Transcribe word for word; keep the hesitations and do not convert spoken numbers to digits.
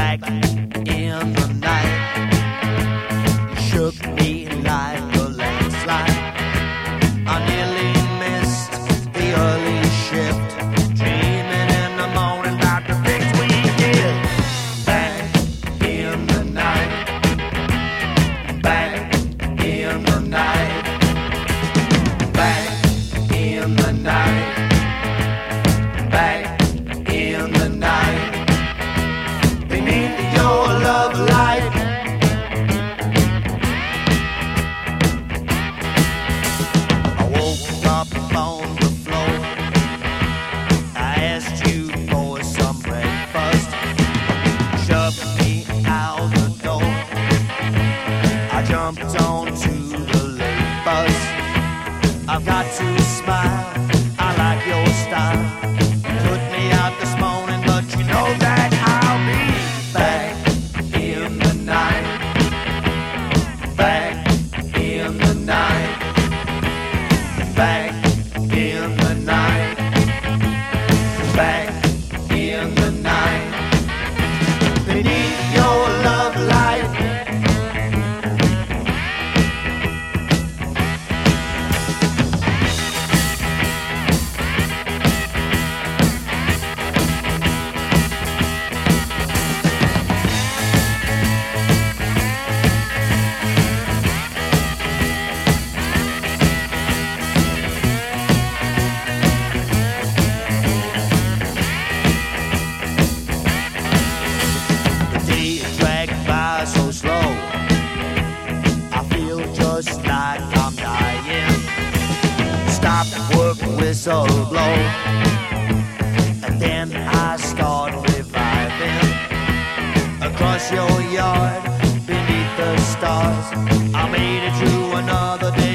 back in the night. You shook me like a landslide. I nearly missed the early shift, dreaming in the morning about the things we did. Back in the night, back in the night, back in the night, back in the night. Beneath your love light, I woke up on the floor. I asked you for some breakfast. Shoved me out the door. I jumped onto the late bus. I've got to smile, I like your style. Put me out this morning, but you know that I'll be back in the night, back in the night, back in the night, back in the night. Beneath your love light, the day dragged by so slow. I feel just like I'm dying. Stop work, whistle blow, and then I start reviving. Across your yard, beneath the stars, I made it through another day.